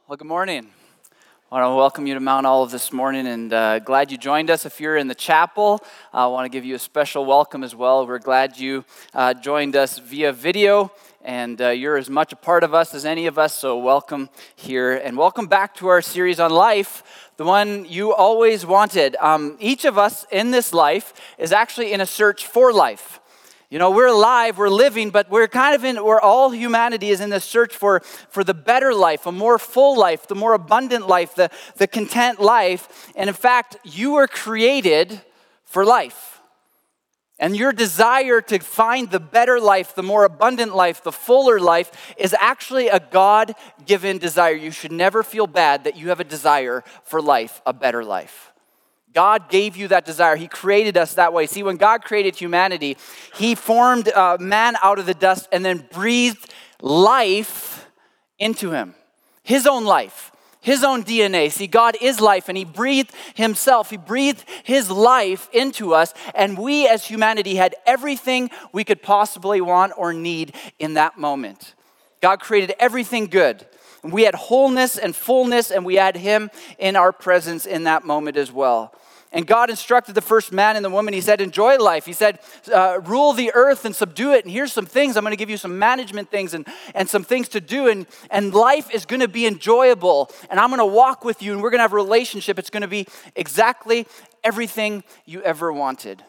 Well, good morning. I want to welcome you to Mount Olive this morning, and glad you joined us. If you're in the chapel, I want to give you a special welcome as well. We're glad you joined us via video, and you're as much a part of us as any of us, so welcome here. And welcome back to our series on life, the one you always wanted. Each of us in this life is actually in a search for life. You know, we're alive, we're living, but we're all humanity is in the search for the better life, a more full life, the more abundant life, the content life. And in fact, you were created for life. And your desire to find the better life, the more abundant life, the fuller life is actually a God-given desire. You should never feel bad that you have a desire for life, a better life. God gave you that desire. He created us that way. See, when God created humanity, He formed man out of the dust and then breathed life into him. His own life, His own DNA. See, God is life, and He breathed Himself. He breathed His life into us, and we as humanity had everything we could possibly want or need in that moment. God created everything good. And we had wholeness and fullness, and we had Him in our presence in that moment as well. And God instructed the first man and the woman. He said, enjoy life. He said, rule the earth and subdue it. And here's some things. I'm going to give you some management things and some things to do. And life is going to be enjoyable. And I'm going to walk with you, and we're going to have a relationship. It's going to be exactly everything you ever wanted.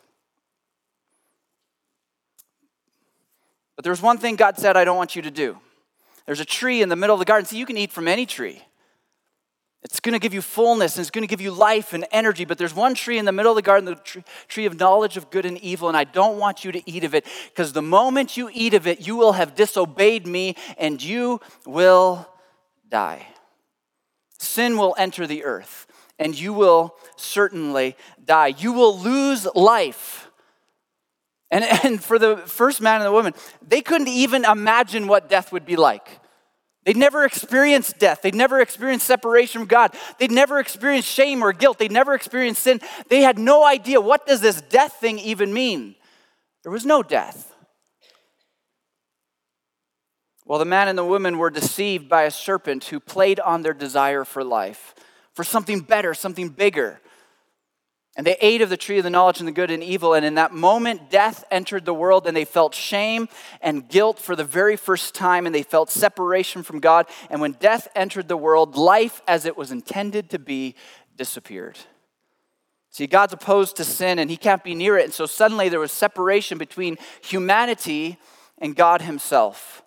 But there's one thing God said I don't want you to do. There's a tree in the middle of the garden. See, you can eat from any tree. It's going to give you fullness, and it's going to give you life and energy. But there's one tree in the middle of the garden, the tree of knowledge of good and evil, and I don't want you to eat of it, because the moment you eat of it, you will have disobeyed me, and you will die. Sin will enter the earth, and you will certainly die. You will lose life. And for the first man and the woman, they couldn't even imagine what death would be like. They'd never experienced death. They'd never experienced separation from God. They'd never experienced shame or guilt. They'd never experienced sin. They had no idea, what does this death thing even mean? There was no death. Well, the man and the woman were deceived by a serpent who played on their desire for life, for something better, something bigger. And they ate of the tree of the knowledge of the good and evil. And in that moment, death entered the world, and they felt shame and guilt for the very first time, and they felt separation from God. And when death entered the world, life as it was intended to be disappeared. See, God's opposed to sin, and He can't be near it. And so suddenly there was separation between humanity and God Himself.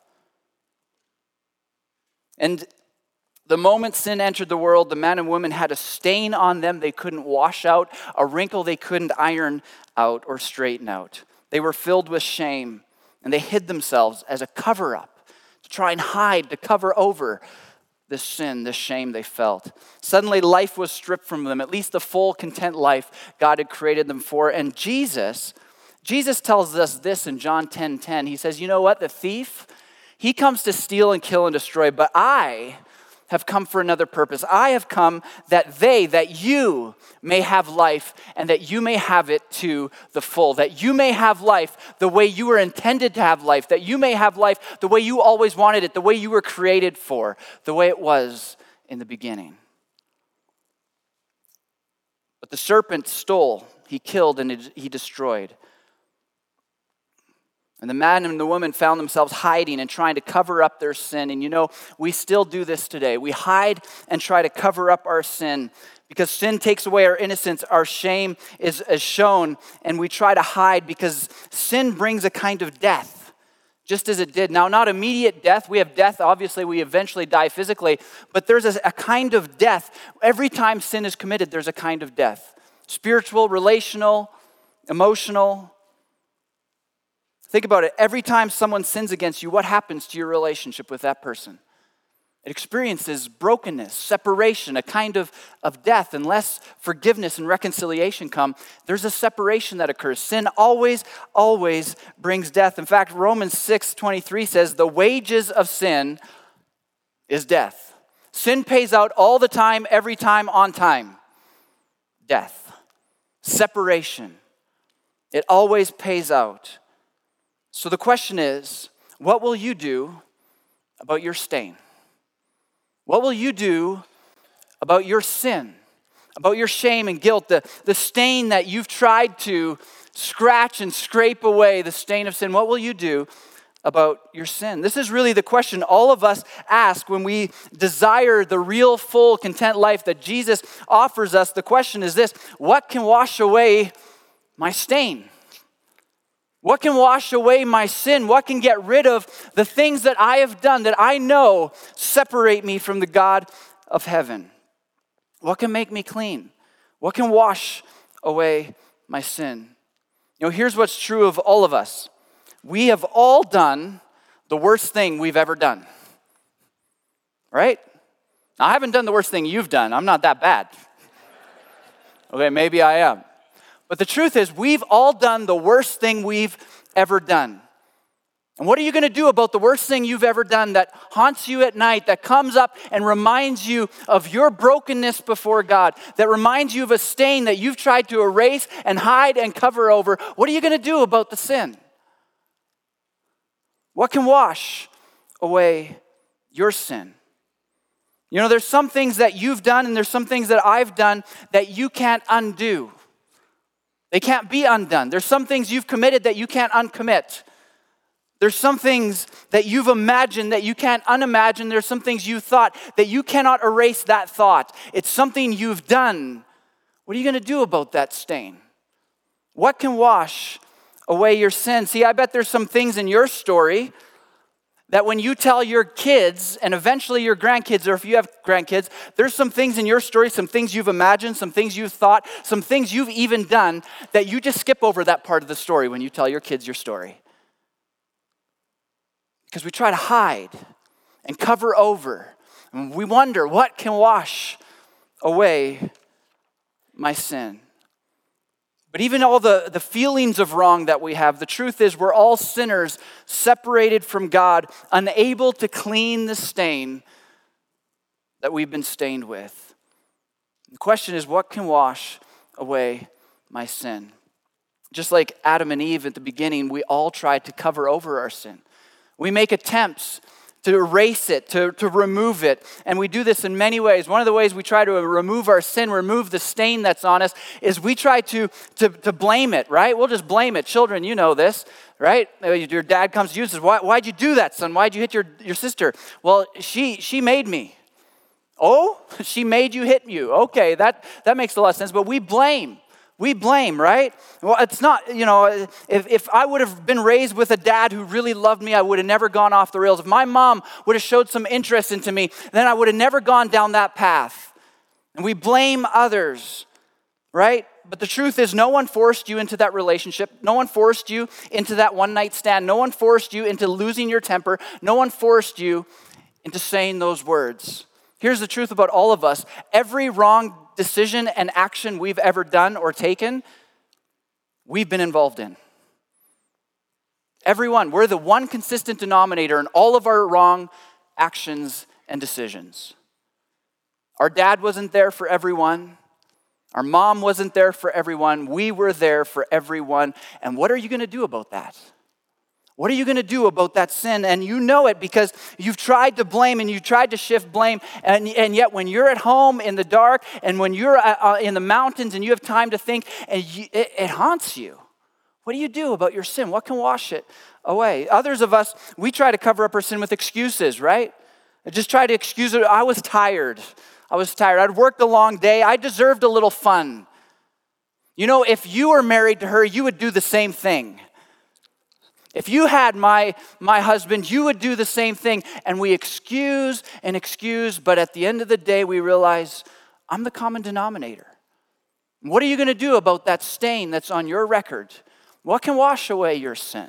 And the moment sin entered the world, the man and woman had a stain on them they couldn't wash out, a wrinkle they couldn't iron out or straighten out. They were filled with shame, and they hid themselves as a cover-up to try and hide, to cover over this sin, this shame they felt. Suddenly life was stripped from them, at least the full, content life God had created them for. And Jesus tells us this in John 10:10. He says, you know what? The thief, he comes to steal and kill and destroy, but I have come for another purpose. I have come that you may have life, and that you may have it to the full, that you may have life the way you were intended to have life, that you may have life the way you always wanted it, the way you were created for, the way it was in the beginning. But the serpent stole, he killed, and he destroyed. And the man and the woman found themselves hiding and trying to cover up their sin. And you know, we still do this today. We hide and try to cover up our sin because sin takes away our innocence. Our shame is shown, and we try to hide because sin brings a kind of death, just as it did. Now, not immediate death. We have death. Obviously, we eventually die physically. But there's a kind of death. Every time sin is committed, there's a kind of death. Spiritual, relational, emotional. Think about it. Every time someone sins against you, what happens to your relationship with that person? It experiences brokenness, separation, a kind of death. Unless forgiveness and reconciliation come, there's a separation that occurs. Sin always brings death. In fact, Romans 6:23 says, the wages of sin is death. Sin pays out all the time, every time, on time. Death. Separation. It always pays out. So the question is, what will you do about your stain? What will you do about your sin, about your shame and guilt, the stain that you've tried to scratch and scrape away, the stain of sin? What will you do about your sin? This is really the question all of us ask when we desire the real, full, content life that Jesus offers us. The question is this: what can wash away my stain? What can wash away my sin? What can get rid of the things that I have done that I know separate me from the God of heaven? What can make me clean? What can wash away my sin? Here's what's true of all of us. We have all done the worst thing we've ever done. Right? Now, I haven't done the worst thing you've done. I'm not that bad. Okay, maybe I am. But the truth is, we've all done the worst thing we've ever done. And what are you going to do about the worst thing you've ever done that haunts you at night, that comes up and reminds you of your brokenness before God, that reminds you of a stain that you've tried to erase and hide and cover over? What are you going to do about the sin? What can wash away your sin? There's some things that you've done and there's some things that I've done that you can't undo. They can't be undone. There's some things you've committed that you can't uncommit. There's some things that you've imagined that you can't unimagine. There's some things you thought that you cannot erase that thought. It's something you've done. What are you going to do about that stain? What can wash away your sin? See, I bet there's some things in your story that when you tell your kids and eventually your grandkids, or if you have grandkids, there's some things in your story, some things you've imagined, some things you've thought, some things you've even done that you just skip over that part of the story when you tell your kids your story. Because we try to hide and cover over. And we wonder, what can wash away my sin? But even all the feelings of wrong that we have, the truth is we're all sinners separated from God, unable to clean the stain that we've been stained with. The question is, what can wash away my sin? Just like Adam and Eve at the beginning, we all tried to cover over our sin. We make attempts to erase it, to remove it. And we do this in many ways. One of the ways we try to remove our sin, remove the stain that's on us, is we try to blame it, right? We'll just blame it. Children, you know this, right? Your dad comes to you and says, why'd you do that, son? Why'd you hit your sister? Well, she made me. Oh, she made you hit you. Okay, that makes a lot of sense. But we blame. We blame, right? Well, it's not, if I would have been raised with a dad who really loved me, I would have never gone off the rails. If my mom would have showed some interest into me, then I would have never gone down that path. And we blame others, right? But the truth is, no one forced you into that relationship. No one forced you into that one-night stand. No one forced you into losing your temper. No one forced you into saying those words. Here's the truth about all of us. Every wrong decision and action we've ever done or taken, we've been involved in. Everyone. We're the one consistent denominator in all of our wrong actions and decisions. Our dad wasn't there for everyone. Our mom wasn't there for everyone. We were there for everyone. And what are you going to do about that? What are you going to do about that sin? And you know it because you've tried to blame and you've tried to shift blame. And yet when you're at home in the dark and when you're in the mountains and you have time to think, and it haunts you. What do you do about your sin? What can wash it away? Others of us, we try to cover up our sin with excuses, right? I just try to excuse it. I was tired. I'd worked a long day. I deserved a little fun. If you were married to her, you would do the same thing. If you had my husband, you would do the same thing. And we excuse and excuse, but at the end of the day, we realize, I'm the common denominator. What are you going to do about that stain that's on your record? What can wash away your sin?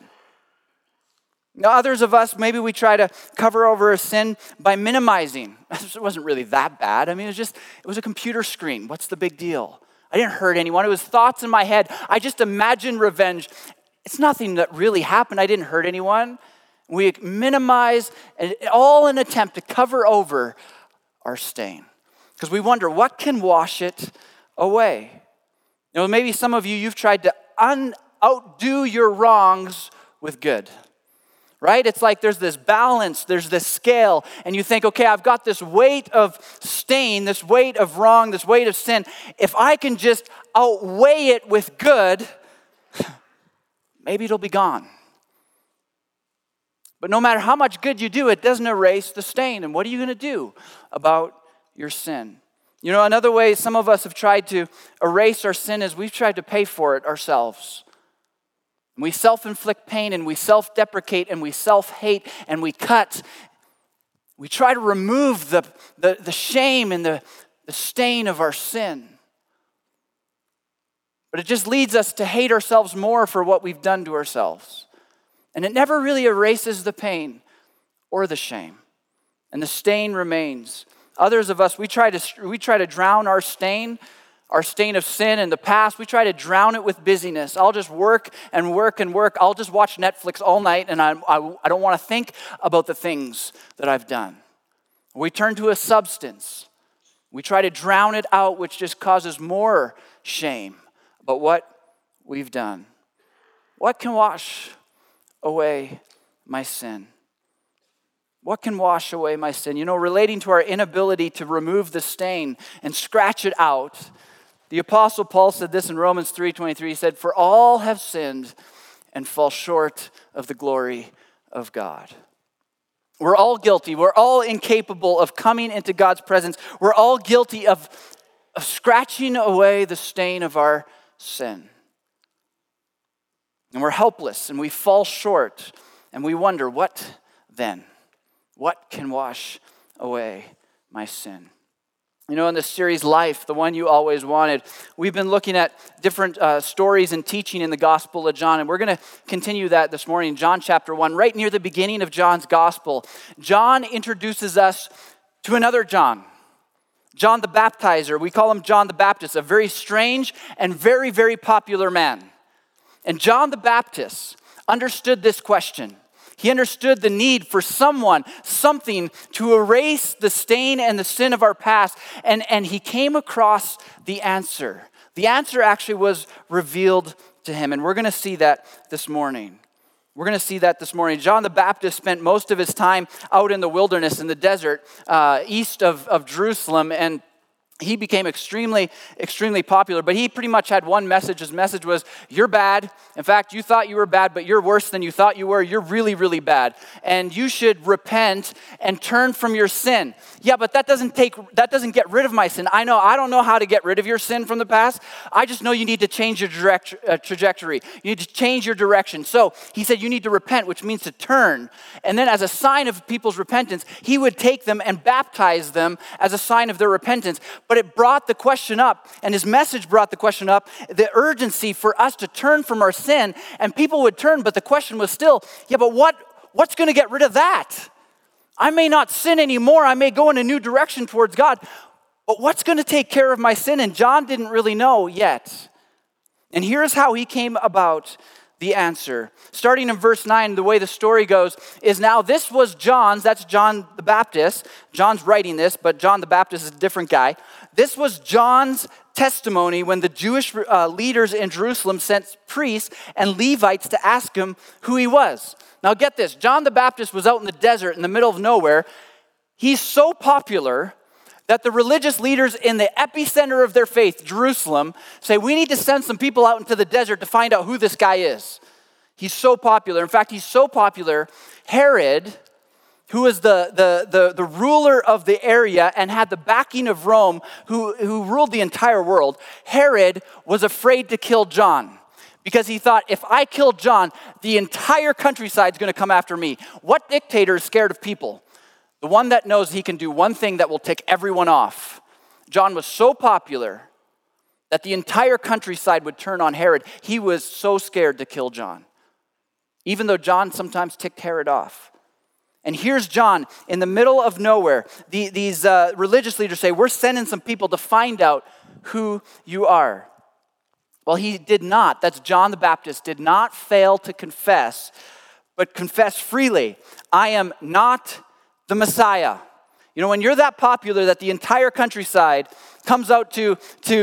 Now, others of us, maybe we try to cover over a sin by minimizing. It wasn't really that bad. It was a computer screen. What's the big deal? I didn't hurt anyone. It was thoughts in my head. I just imagined revenge. It's nothing that really happened. I didn't hurt anyone. We minimize, all in an attempt to cover over our stain. Because we wonder, what can wash it away? Maybe some of you've tried to outdo your wrongs with good. right? It's like there's this balance, there's this scale, and you think, okay, I've got this weight of stain, this weight of wrong, this weight of sin. If I can just outweigh it with good, maybe it'll be gone. But no matter how much good you do, it doesn't erase the stain. And what are you going to do about your sin? You know, another way some of us have tried to erase our sin is we've tried to pay for it ourselves. We self-inflict pain, and we self-deprecate, and we self-hate, and we cut. We try to remove the shame and the stain of our sin. But it just leads us to hate ourselves more for what we've done to ourselves. And it never really erases the pain or the shame. And the stain remains. Others of us, we try to drown our stain of sin in the past. We try to drown it with busyness. I'll just work and work and work. I'll just watch Netflix all night, and I don't want to think about the things that I've done. We turn to a substance. We try to drown it out, which just causes more shame about what we've done. What can wash away my sin? What can wash away my sin? You know, relating to our inability to remove the stain and scratch it out, the Apostle Paul said this in Romans 3:23. He said, "For all have sinned and fall short of the glory of God." We're all guilty. We're all incapable of coming into God's presence. We're all guilty of scratching away the stain of our sin. And we're helpless, and we fall short, and we wonder, what then? What can wash away my sin? You know, in this series, Life, the one you always wanted, we've been looking at different stories and teaching in the Gospel of John, and we're going to continue that this morning. John chapter 1, right near the beginning of John's Gospel, John introduces us to another John, John the Baptizer. We call him John the Baptist, a very strange and very, very popular man. And John the Baptist understood this question. He understood the need for someone, something to erase the stain and the sin of our past. And he came across the answer. The answer actually was revealed to him. And we're going to see that this morning. John the Baptist spent most of his time out in the wilderness, in the desert, east of Jerusalem. And he became extremely, extremely popular, but he pretty much had one message. His message was, you're bad. In fact, you thought you were bad, but you're worse than you thought you were. You're really, really bad. And you should repent and turn from your sin. Yeah, but that doesn't get rid of my sin. I don't know how to get rid of your sin from the past. I just know you need to change your trajectory. You need to change your direction. So he said you need to repent, which means to turn. And then as a sign of people's repentance, he would take them and baptize them as a sign of their repentance. But it brought the question up, and his message brought the question up, the urgency for us to turn from our sin, and people would turn, but the question was still, yeah, but what's going to get rid of that? I may not sin anymore, I may go in a new direction towards God, but what's going to take care of my sin? And John didn't really know yet. And here's how he came about the answer. Starting in verse 9, the way the story goes is, now this was John's, that's John the Baptist. John's writing this, but John the Baptist is a different guy. This was John's testimony when the Jewish leaders in Jerusalem sent priests and Levites to ask him who he was. Now get this, John the Baptist was out in the desert in the middle of nowhere. He's so popular that the religious leaders in the epicenter of their faith, Jerusalem, say, we need to send some people out into the desert to find out who this guy is. He's so popular. In fact, he's so popular, Herod, who was the ruler of the area and had the backing of Rome, who ruled the entire world, Herod was afraid to kill John. Because he thought, if I kill John, the entire countryside is going to come after me. What dictator is scared of people? The one that knows he can do one thing that will tick everyone off. John was so popular that the entire countryside would turn on Herod. He was so scared to kill John, even though John sometimes ticked Herod off. And here's John in the middle of nowhere. These religious leaders say, we're sending some people to find out who you are. Well, he did not. That's John the Baptist, did not fail to confess, but confess freely. I am not the Messiah. You know, when you're that popular that the entire countryside comes out to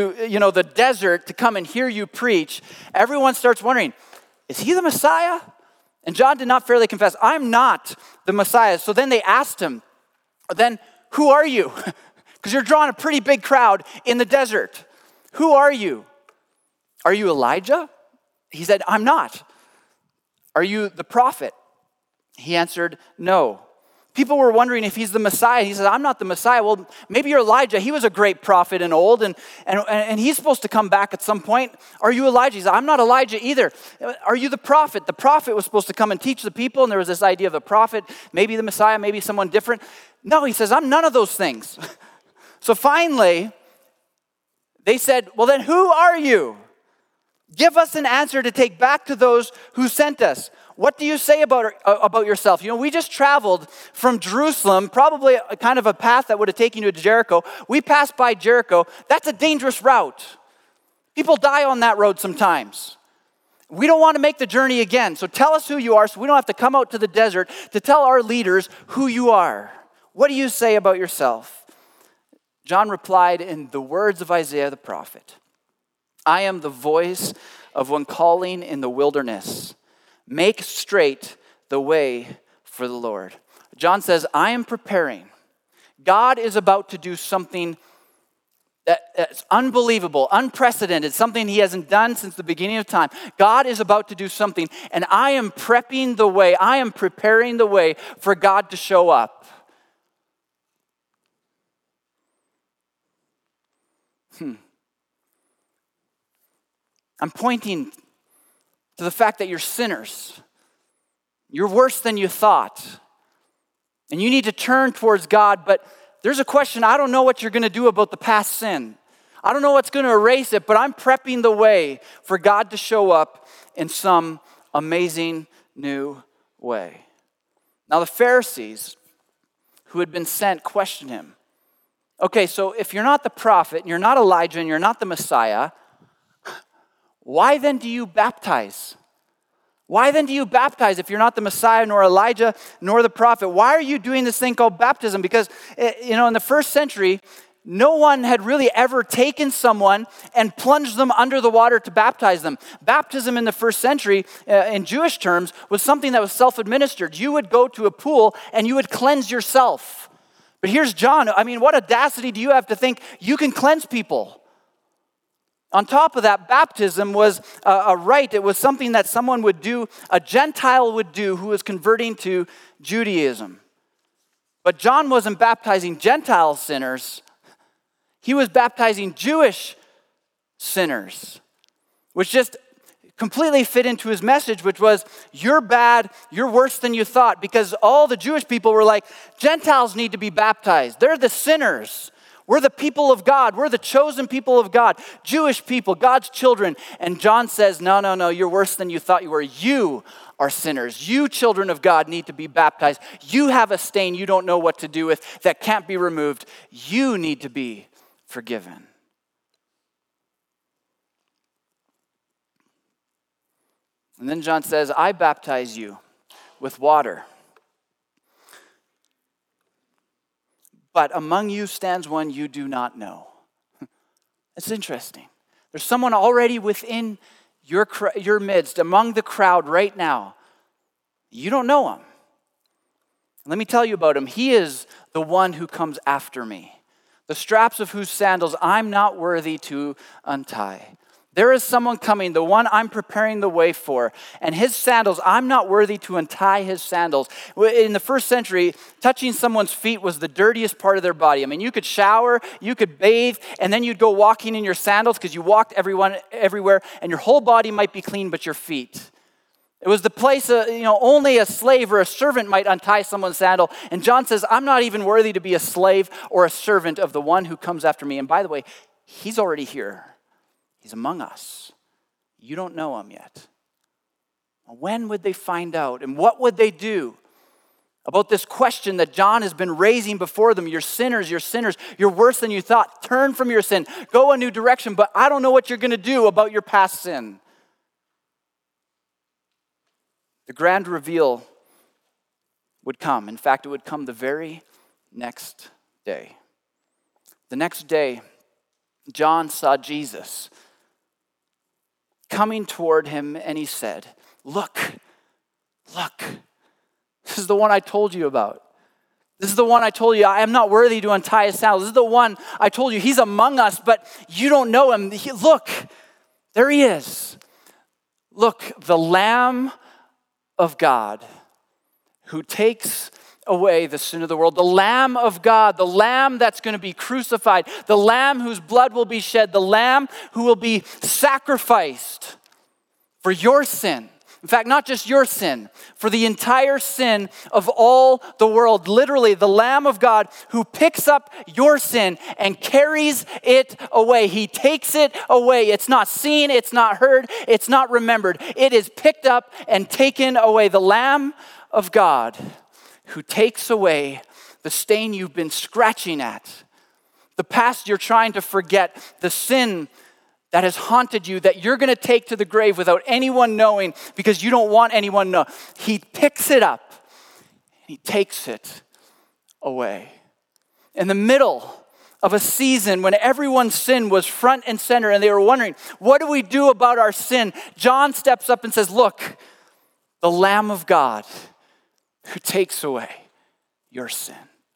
the desert to come and hear you preach, everyone starts wondering, is he the Messiah? And John did not fairly confess, I'm not the Messiah. So then they asked him, then who are you? Because you're drawing a pretty big crowd in the desert. Who are you? Are you Elijah? He said, I'm not. Are you the prophet? He answered, no. People were wondering if he's the Messiah. He said, I'm not the Messiah. Well, maybe you're Elijah. He was a great prophet and old, and he's supposed to come back at some point. Are you Elijah? He said, I'm not Elijah either. Are you the prophet? The prophet was supposed to come and teach the people, and there was this idea of a prophet, maybe the Messiah, maybe someone different. No, he says, I'm none of those things. So finally, they said, well, then who are you? Give us an answer to take back to those who sent us. What do you say about yourself? You know, we just traveled from Jerusalem, probably a kind of a path that would have taken you to Jericho. We passed by Jericho. That's a dangerous route. People die on that road sometimes. We don't want to make the journey again. So tell us who you are so we don't have to come out to the desert to tell our leaders who you are. What do you say about yourself? John replied in the words of Isaiah the prophet, I am the voice of one calling in the wilderness. Make straight the way for the Lord. John says, I am preparing. God is about to do something that's unbelievable, unprecedented, something he hasn't done since the beginning of time. God is about to do something, and I am prepping the way. I am preparing the way for God to show up. I'm pointing to the fact that you're sinners. You're worse than you thought. And you need to turn towards God, but there's a question. I don't know what you're going to do about the past sin. I don't know what's going to erase it, but I'm prepping the way for God to show up in some amazing new way. Now the Pharisees who had been sent questioned him. Okay, so if you're not the prophet, and you're not Elijah, and you're not the Messiah, why then do you baptize? Why then do you baptize if you're not the Messiah, nor Elijah, nor the prophet? Why are you doing this thing called baptism? Because, in the first century, no one had really ever taken someone and plunged them under the water to baptize them. Baptism in the first century, in Jewish terms, was something that was self-administered. You would go to a pool and you would cleanse yourself. But here's John. I mean, what audacity do you have to think you can cleanse people? On top of that, baptism was a rite. It was something that someone would do, a Gentile would do who was converting to Judaism. But John wasn't baptizing Gentile sinners. He was baptizing Jewish sinners, which just completely fit into his message, which was, you're bad, you're worse than you thought, because all the Jewish people were like, Gentiles need to be baptized. They're the sinners. We're the people of God. We're the chosen people of God. Jewish people, God's children. And John says, no, you're worse than you thought you were. You are sinners. You, children of God, need to be baptized. You have a stain you don't know what to do with that can't be removed. You need to be forgiven. And then John says, I baptize you with water. But among you stands one you do not know. It's interesting. There's someone already within your midst, among the crowd right now. You don't know him. Let me tell you about him. He is the one who comes after me, the straps of whose sandals I'm not worthy to untie. There is someone coming, the one I'm preparing the way for, and his sandals, I'm not worthy to untie his sandals. In the first century, touching someone's feet was the dirtiest part of their body. I mean, you could shower, you could bathe, and then you'd go walking in your sandals because you walked everywhere, and your whole body might be clean, but your feet. It was the place, only a slave or a servant might untie someone's sandal. And John says, I'm not even worthy to be a slave or a servant of the one who comes after me. And by the way, he's already here. He's among us. You don't know him yet. When would they find out? And what would they do about this question that John has been raising before them? You're sinners. You're worse than you thought. Turn from your sin. Go a new direction. But I don't know what you're going to do about your past sin. The grand reveal would come. In fact, it would come the very next day. The next day, John saw Jesus coming toward him, and he said, Look look, this is the one I told you about. This is the one I told you, I am not worthy to untie his sandals. This is the one I told you, he's among us, but you don't know him. Look, there he is. Look, the Lamb of God who takes away the sin of the world. The Lamb of God, the Lamb that's going to be crucified, the Lamb whose blood will be shed, the Lamb who will be sacrificed for your sin. In fact, not just your sin, for the entire sin of all the world. Literally, the Lamb of God who picks up your sin and carries it away. He takes it away. It's not seen, it's not heard, it's not remembered. It is picked up and taken away. The Lamb of God who takes away the stain you've been scratching at, the past you're trying to forget, the sin that has haunted you, that you're going to take to the grave without anyone knowing because you don't want anyone to know. He picks it up and he takes it away. In the middle of a season when everyone's sin was front and center and they were wondering, what do we do about our sin? John steps up and says, look, the Lamb of God who takes away your sin.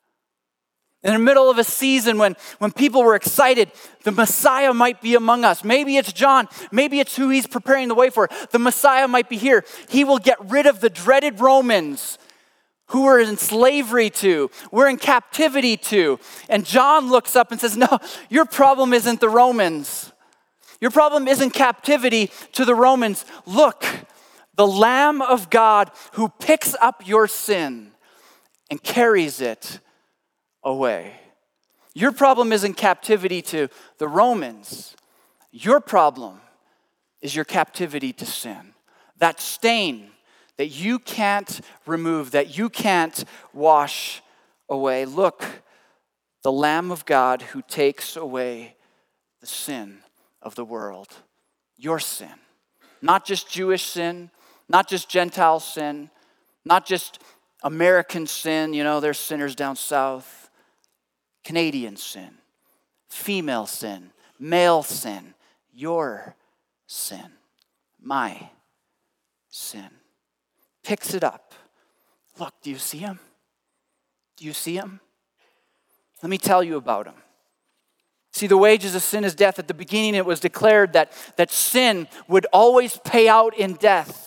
In the middle of a season when people were excited, the Messiah might be among us. Maybe it's John. Maybe it's who he's preparing the way for. The Messiah might be here. He will get rid of the dreaded Romans who we're in slavery to, we're in captivity to. And John looks up and says, no, your problem isn't the Romans. Your problem isn't captivity to the Romans. Look, the Lamb of God who picks up your sin and carries it away. Your problem isn't captivity to the Romans. Your problem is your captivity to sin. That stain that you can't remove, that you can't wash away. Look, the Lamb of God who takes away the sin of the world. Your sin. Not just Jewish sin, not just Gentile sin, not just American sin, there's sinners down south. Canadian sin, female sin, male sin, your sin, my sin. Picks it up. Look, do you see him? Do you see him? Let me tell you about him. See, the wages of sin is death. At the beginning, it was declared that sin would always pay out in death.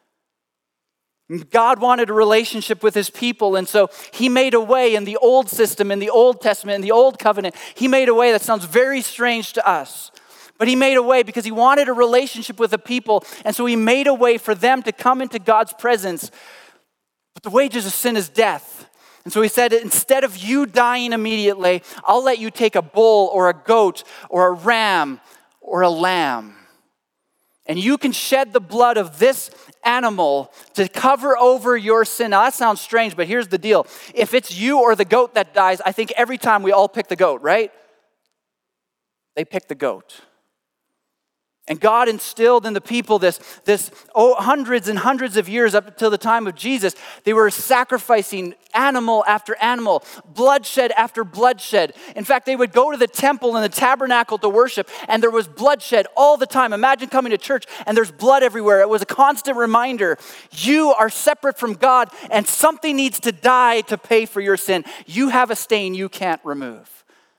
God wanted a relationship with his people, and so he made a way in the old system, in the Old Testament, in the Old Covenant. He made a way that sounds very strange to us. But he made a way because he wanted a relationship with the people, and so he made a way for them to come into God's presence. But the wages of sin is death. And so he said, instead of you dying immediately, I'll let you take a bull or a goat or a ram or a lamb. And you can shed the blood of this animal to cover over your sin. Now that sounds strange, but here's the deal. If it's you or the goat that dies, I think every time we all pick the goat, right? They pick the goat. And God instilled in the people this hundreds and hundreds of years up until the time of Jesus. They were sacrificing animal after animal, bloodshed after bloodshed. In fact, they would go to the temple and the tabernacle to worship, and there was bloodshed all the time. Imagine coming to church and there's blood everywhere. It was a constant reminder. You are separate from God, and something needs to die to pay for your sin. You have a stain you can't remove.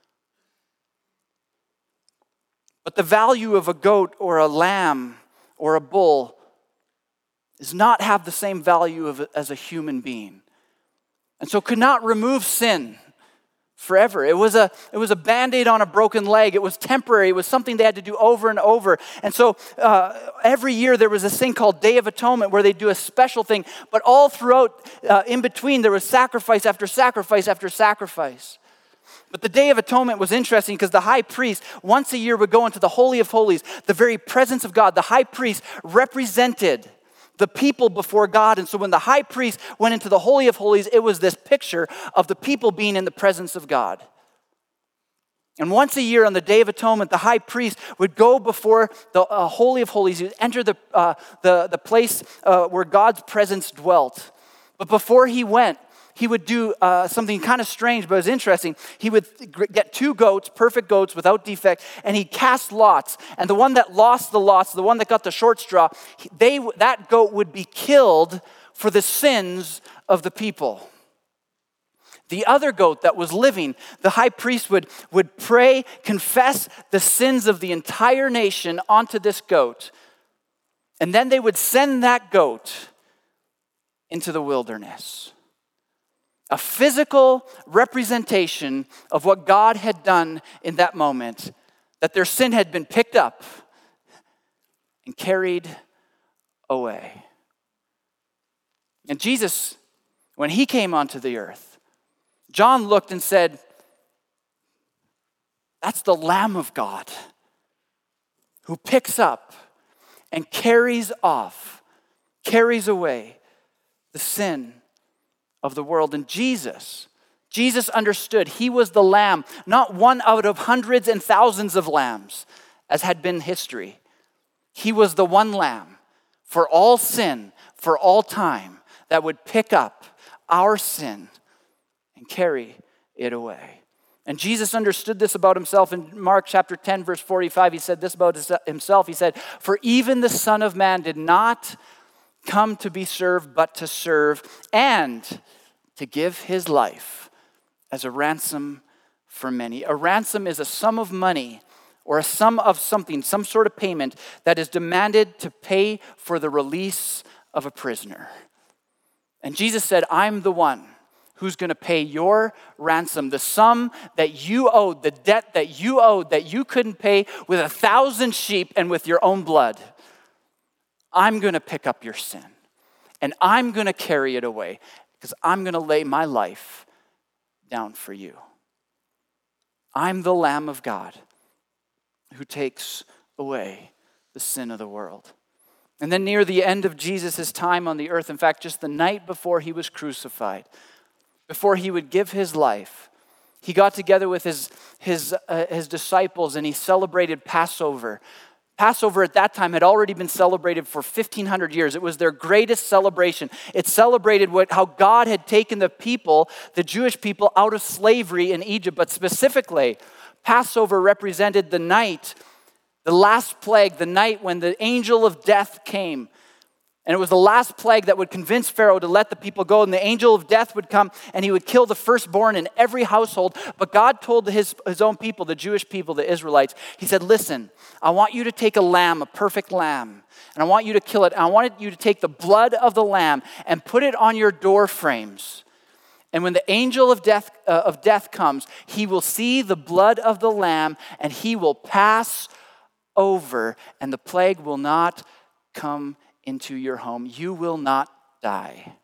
But the value of a goat or a lamb or a bull does not have the same value as a human being. And so could not remove sin forever. It was a Band-Aid on a broken leg. It was temporary. It was something they had to do over and over. And so every year there was this thing called Day of Atonement where they do a special thing. But all throughout, in between, there was sacrifice after sacrifice after sacrifice. But the Day of Atonement was interesting because the high priest once a year would go into the Holy of Holies, the very presence of God. The high priest represented the people before God. And so when the high priest went into the Holy of Holies, it was this picture of the people being in the presence of God. And once a year on the Day of Atonement, the high priest would go before the Holy of Holies. He would enter the place where God's presence dwelt. But before he went, he would do something kind of strange, but it was interesting. He would get 2 goats, perfect goats without defect, and he'd cast lots. And the one that lost the lots, the one that got the short straw, that goat would be killed for the sins of the people. The other goat that was living, the high priest would pray, confess the sins of the entire nation onto this goat. And then they would send that goat into the wilderness. A physical representation of what God had done in that moment, that their sin had been picked up and carried away. And Jesus, when he came onto the earth, John looked and said, that's the Lamb of God who picks up and carries away the sin of the world. And Jesus understood he was the lamb, not one out of hundreds and thousands of lambs, as had been history. He was the one lamb for all sin, for all time, that would pick up our sin and carry it away. And Jesus understood this about himself. In Mark chapter 10, verse 45, he said this about himself. He said, "For even the Son of Man did not come to be served, but to serve, and to give his life as a ransom for many." A ransom is a sum of money or a sum of something, some sort of payment that is demanded to pay for the release of a prisoner. And Jesus said, I'm the one who's going to pay your ransom, the sum that you owed, the debt that you owed, that you couldn't pay with 1,000 sheep and with your own blood. I'm going to pick up your sin, and I'm going to carry it away, because I'm going to lay my life down for you. I'm the Lamb of God who takes away the sin of the world. And then near the end of Jesus' time on the earth, in fact, just the night before he was crucified, before he would give his life, he got together with his disciples and he celebrated Passover. Passover at that time had already been celebrated for 1,500 years. It was their greatest celebration. It celebrated how God had taken the people, the Jewish people, out of slavery in Egypt. But specifically, Passover represented the night, the last plague, the night when the angel of death came. And it was the last plague that would convince Pharaoh to let the people go. And the angel of death would come and he would kill the firstborn in every household. But God told his own people, the Jewish people, the Israelites, he said, listen, I want you to take a lamb, a perfect lamb, and I want you to kill it. And I want you to take the blood of the lamb and put it on your door frames. And when the angel of death comes, he will see the blood of the lamb and he will pass over, and the plague will not come into your home. You will not die.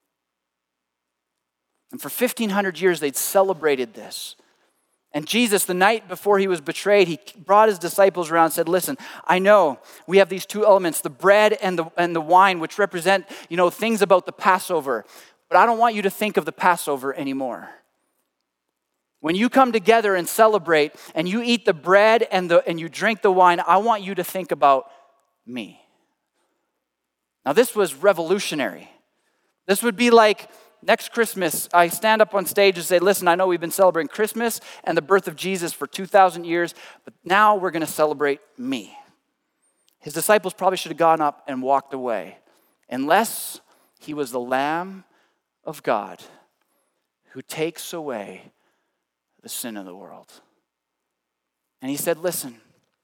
And for 1,500 years, they'd celebrated this. And Jesus, the night before he was betrayed, he brought his disciples around and said, listen, I know we have these two elements, the bread and the wine, which represent, things about the Passover. But I don't want you to think of the Passover anymore. When you come together and celebrate and you eat the bread and you drink the wine, I want you to think about me. Now this was revolutionary. This would be like next Christmas, I stand up on stage and say, listen, I know we've been celebrating Christmas and the birth of Jesus for 2,000 years, but now we're going to celebrate me. His disciples probably should have gone up and walked away, unless he was the Lamb of God who takes away the sin of the world. And he said, listen,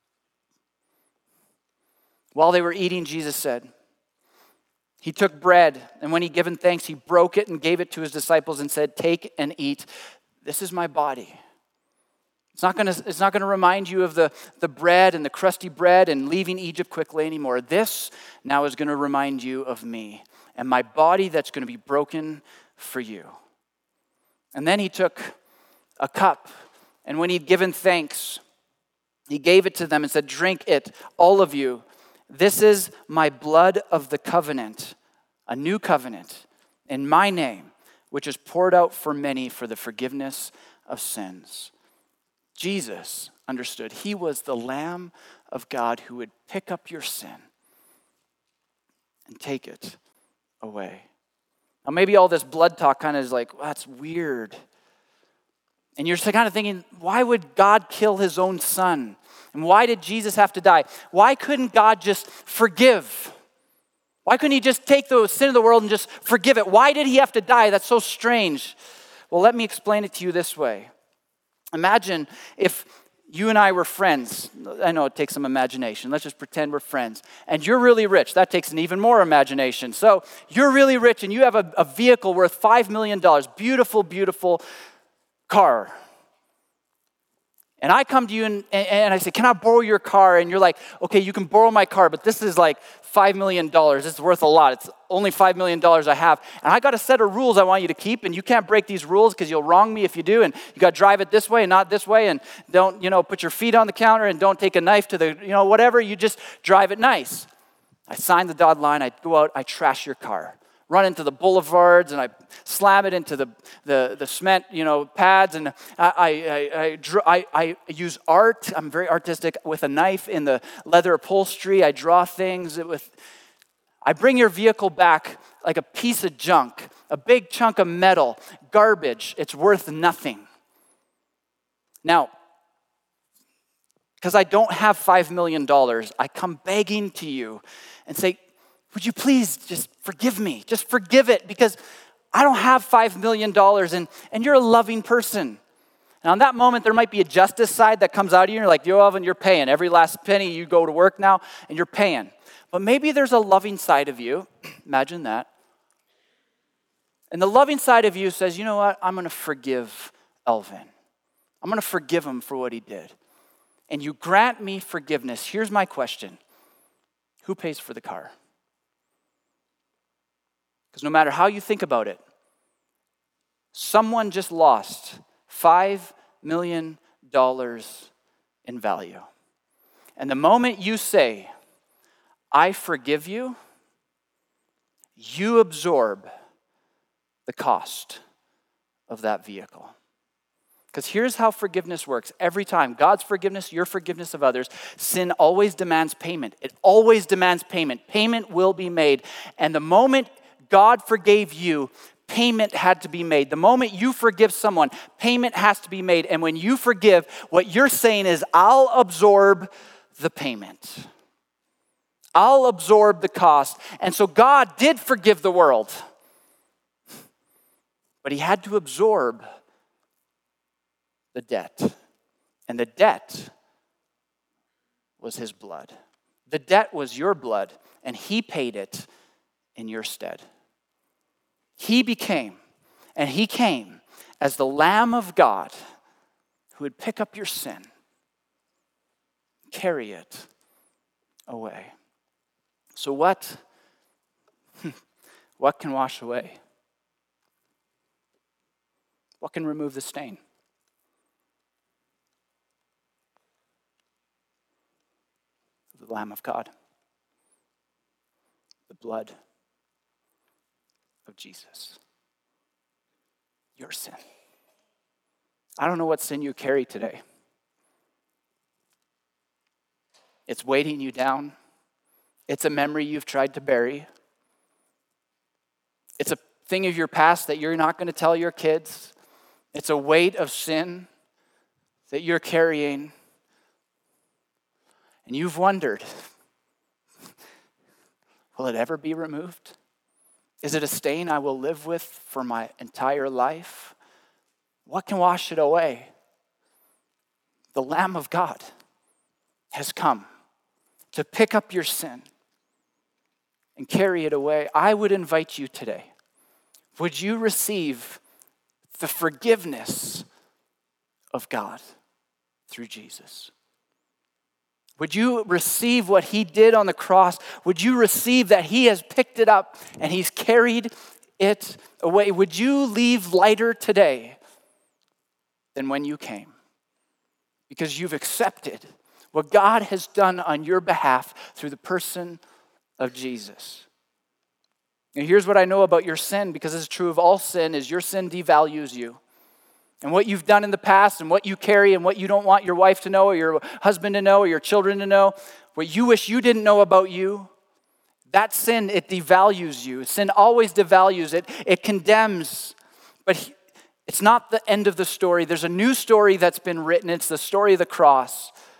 while they were eating, Jesus said, he took bread, and when he'd given thanks, he broke it and gave it to his disciples and said, take and eat. This is my body. It's not going to remind you of the bread and the crusty bread and leaving Egypt quickly anymore. This now is going to remind you of me and my body that's going to be broken for you. And then he took a cup, and when he'd given thanks, he gave it to them and said, drink it, all of you. This is my blood of the covenant, a new covenant in my name, which is poured out for many for the forgiveness of sins. Jesus understood he was the Lamb of God who would pick up your sin and take it away. Now maybe all this blood talk kind of is like, well, that's weird. And you're kind of thinking, why would God kill his own son? And why did Jesus have to die? Why couldn't God just forgive? Why couldn't he just take the sin of the world and just forgive it? Why did he have to die? That's so strange. Well, let me explain it to you this way. Imagine if you and I were friends. I know it takes some imagination. Let's just pretend we're friends. And you're really rich. That takes an even more imagination. So you're really rich and you have a vehicle worth $5 million. Beautiful, beautiful car. And I come to you and I say, can I borrow your car? And you're like, okay, you can borrow my car, but this is like $5 million. It's worth a lot. It's only $5 million I have. And I got a set of rules I want you to keep, and you can't break these rules because you'll wrong me if you do. And you got to drive it this way and not this way. And don't, put your feet on the counter and don't take a knife to the, whatever. You just drive it nice. I sign the dotted line. I go out. I trash your car. Run into the boulevards and I slam it into the cement, pads, and I use art. I'm very artistic with a knife in the leather upholstery. I draw things I bring your vehicle back like a piece of junk, a big chunk of metal, garbage. It's worth nothing. Now, because I don't have $5 million, I come begging to you and say, would you please just forgive me? Just forgive it because I don't have $5 million and you're a loving person. And on that moment, there might be a justice side that comes out of you. And you're like, Yoav, you're paying. Every last penny you go to work now and you're paying. But maybe there's a loving side of you. Imagine that. And the loving side of you says, you know what? I'm going to forgive Elvin. I'm going to forgive him for what he did. And you grant me forgiveness. Here's my question. Who pays for the car? Because no matter how you think about it, someone just lost $5 million in value. And the moment you say, I forgive you, you absorb the cost of that vehicle. Because here's how forgiveness works. Every time, God's forgiveness, your forgiveness of others, sin always demands payment. It always demands payment. Payment will be made. And the moment God forgave you, payment had to be made. The moment you forgive someone, payment has to be made. And when you forgive, what you're saying is, I'll absorb the payment. I'll absorb the cost. And so God did forgive the world. But he had to absorb the debt. And the debt was his blood. The debt was your blood, and he paid it in your stead. He came as the Lamb of God who would pick up your sin, carry it away. So what can wash away? What can remove the stain? The Lamb of God, the blood of Jesus. Your sin. I don't know what sin you carry today. It's weighting you down. It's a memory you've tried to bury. It's a thing of your past that you're not going to tell your kids. It's a weight of sin that you're carrying. And you've wondered, will it ever be removed? Is it a stain I will live with for my entire life? What can wash it away? The Lamb of God has come to pick up your sin and carry it away. I would invite you today, would you receive the forgiveness of God through Jesus? Would you receive what he did on the cross? Would you receive that he has picked it up and he's carried it away? Would you leave lighter today than when you came? Because you've accepted what God has done on your behalf through the person of Jesus. And here's what I know about your sin, because it's true of all sin, is your sin devalues you. And what you've done in the past and what you carry and what you don't want your wife to know or your husband to know or your children to know, what you wish you didn't know about you, that sin, it devalues you. Sin always devalues it. It condemns. But it's not the end of the story. There's a new story that's been written. It's the story of the cross.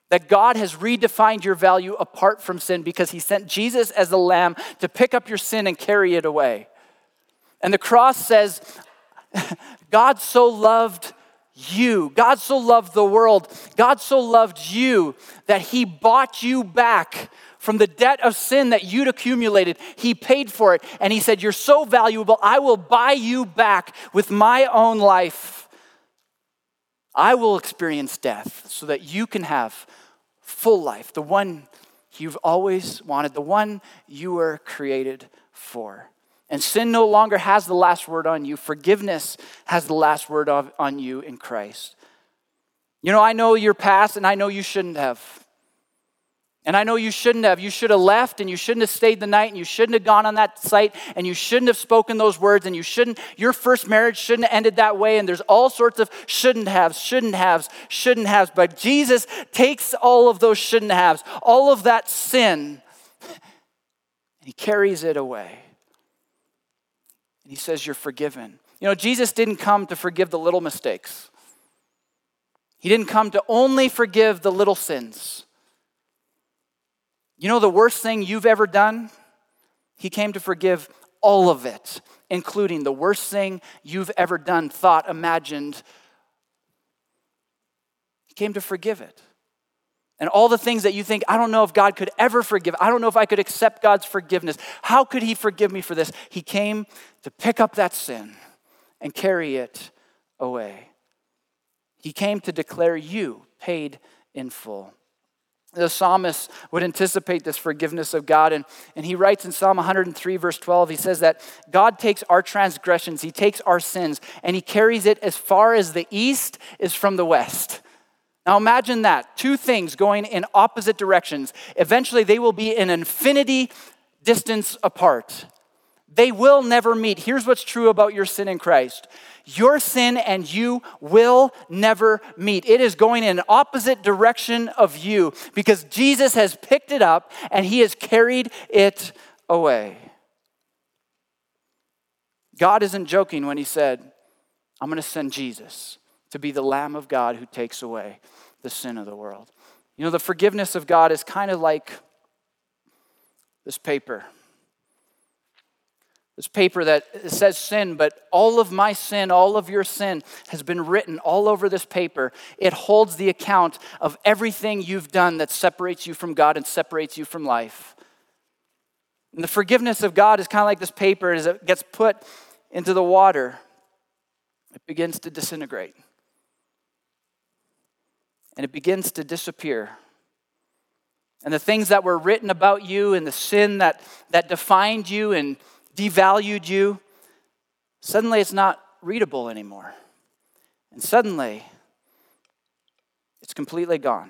That God has redefined your value apart from sin because he sent Jesus as the lamb to pick up your sin and carry it away. And the cross says, God so loved you. God so loved the world. God so loved you that he bought you back from the debt of sin that you'd accumulated. He paid for it. And he said, you're so valuable, I will buy you back with my own life. I will experience death so that you can have full life, the one you've always wanted, the one you were created for. And sin no longer has the last word on you. Forgiveness has the last word on you in Christ. You know, I know your past, and I know you shouldn't have. And I know you shouldn't have. You should have left, and you shouldn't have stayed the night, and you shouldn't have gone on that site, and you shouldn't have spoken those words, and your first marriage shouldn't have ended that way, and there's all sorts of shouldn't haves. But Jesus takes all of those shouldn't haves, all of that sin, and he carries it away. And he says, you're forgiven. You know, Jesus didn't come to forgive the little mistakes. He didn't come to only forgive the little sins. You know the worst thing you've ever done? He came to forgive all of it, including the worst thing you've ever done, thought, imagined. He came to forgive it. And all the things that you think, I don't know if God could ever forgive. I don't know if I could accept God's forgiveness. How could he forgive me for this? He came to pick up that sin and carry it away. He came to declare you paid in full. The psalmist would anticipate this forgiveness of God. And he writes in Psalm 103, verse 12, he says that God takes our transgressions, he takes our sins, and he carries it as far as the east is from the west. Now imagine that, two things going in opposite directions. Eventually they will be an infinity distance apart. They will never meet. Here's what's true about your sin in Christ. Your sin and you will never meet. It is going in an opposite direction of you because Jesus has picked it up and he has carried it away. God isn't joking when he said, I'm going to send Jesus to be the Lamb of God who takes away the sin of the world. You know, the forgiveness of God is kind of like this paper. This paper that says sin, but all of my sin, all of your sin has been written all over this paper. It holds the account of everything you've done that separates you from God and separates you from life. And the forgiveness of God is kind of like this paper. As it gets put into the water, it begins to disintegrate. And it begins to disappear. And the things that were written about you and the sin that defined you and devalued you, suddenly it's not readable anymore. And suddenly, it's completely gone.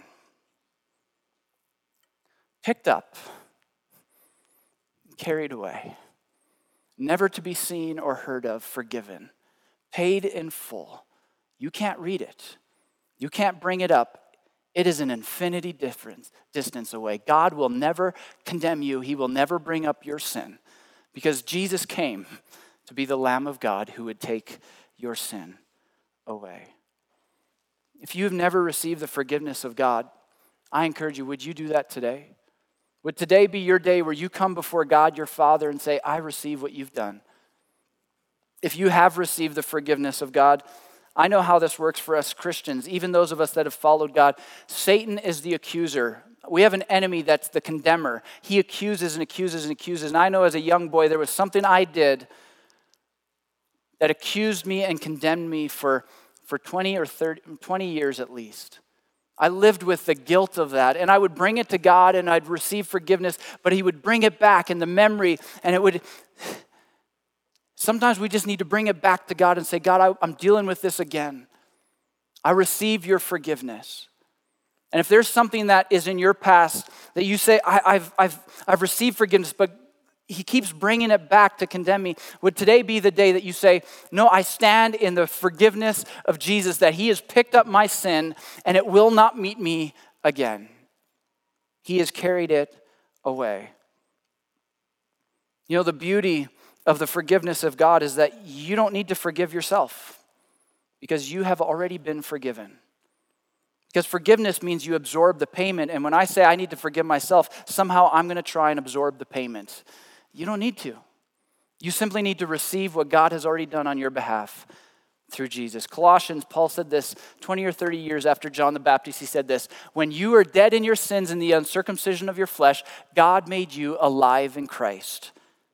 Picked up, carried away, never to be seen or heard of, forgiven, paid in full. You can't read it. You can't bring it up. It is an infinity distance away. God will never condemn you. He will never bring up your sin because Jesus came to be the Lamb of God who would take your sin away. If you've never received the forgiveness of God, I encourage you, would you do that today? Would today be your day where you come before God, your Father, and say, I receive what you've done? If you have received the forgiveness of God, I know how this works for us Christians, even those of us that have followed God. Satan is the accuser. We have an enemy that's the condemner. He accuses and accuses and accuses. And I know as a young boy, there was something I did that accused me and condemned me for 20 or 20 years at least. I lived with the guilt of that, and I would bring it to God, and I'd receive forgiveness, but he would bring it back in the memory, and it would... Sometimes we just need to bring it back to God and say, God, I'm dealing with this again. I receive your forgiveness. And if there's something that is in your past that you say, I've received forgiveness, but he keeps bringing it back to condemn me, would today be the day that you say, no, I stand in the forgiveness of Jesus, that he has picked up my sin and it will not meet me again. He has carried it away. You know, the beauty of the forgiveness of God is that you don't need to forgive yourself because you have already been forgiven. Because forgiveness means you absorb the payment. And when I say I need to forgive myself, somehow I'm going to try and absorb the payment. You don't need to. You simply need to receive what God has already done on your behalf through Jesus. Colossians, Paul said this 20 or 30 years after John the Baptist. He said this, when you were dead in your sins and the uncircumcision of your flesh, God made you alive in Christ.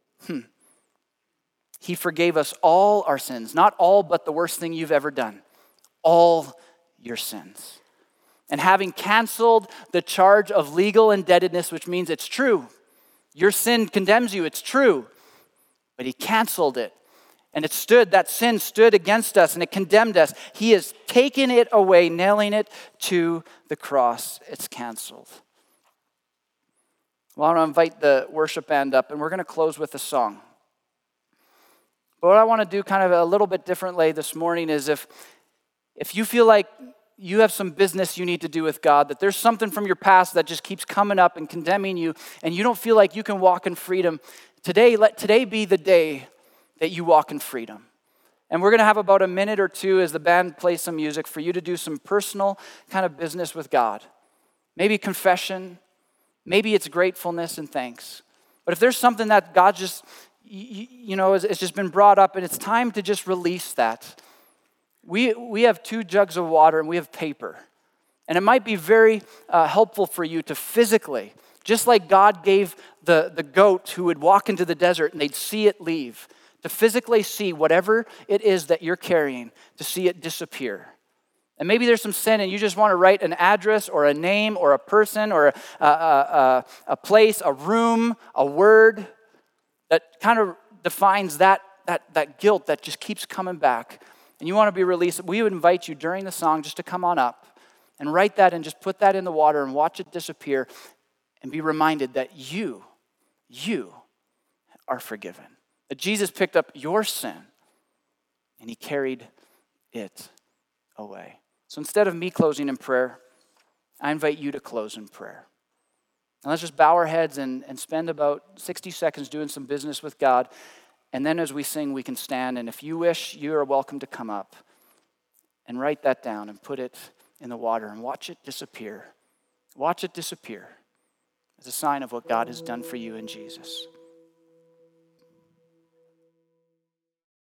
He forgave us all our sins. Not all, but the worst thing you've ever done. All your sins. And having canceled the charge of legal indebtedness, which means it's true. Your sin condemns you, it's true. But he canceled it. And that sin stood against us and it condemned us. He has taken it away, nailing it to the cross. It's canceled. Well, I want to invite the worship band up and we're going to close with a song. But what I want to do kind of a little bit differently this morning is if you feel like you have some business you need to do with God, that there's something from your past that just keeps coming up and condemning you, and you don't feel like you can walk in freedom, let today be the day that you walk in freedom. And we're going to have about a minute or two as the band plays some music for you to do some personal kind of business with God. Maybe confession, maybe it's gratefulness and thanks. But if there's something that God just, it's just been brought up and it's time to just release that. We have 2 jugs of water and we have paper. And it might be very helpful for you to physically, just like God gave the goat who would walk into the desert and they'd see it leave, to physically see whatever it is that you're carrying, to see it disappear. And maybe there's some sin and you just want to write an address or a name or a person or a place, a room, a word that kind of defines that guilt that just keeps coming back. And you want to be released. We would invite you during the song just to come on up and write that and just put that in the water and watch it disappear and be reminded that you are forgiven. That Jesus picked up your sin and he carried it away. So instead of me closing in prayer, I invite you to close in prayer. Now let's just bow our heads and spend about 60 seconds doing some business with God. And then as we sing, we can stand. And if you wish, you are welcome to come up and write that down and put it in the water and watch it disappear. Watch it disappear as a sign of what God has done for you in Jesus.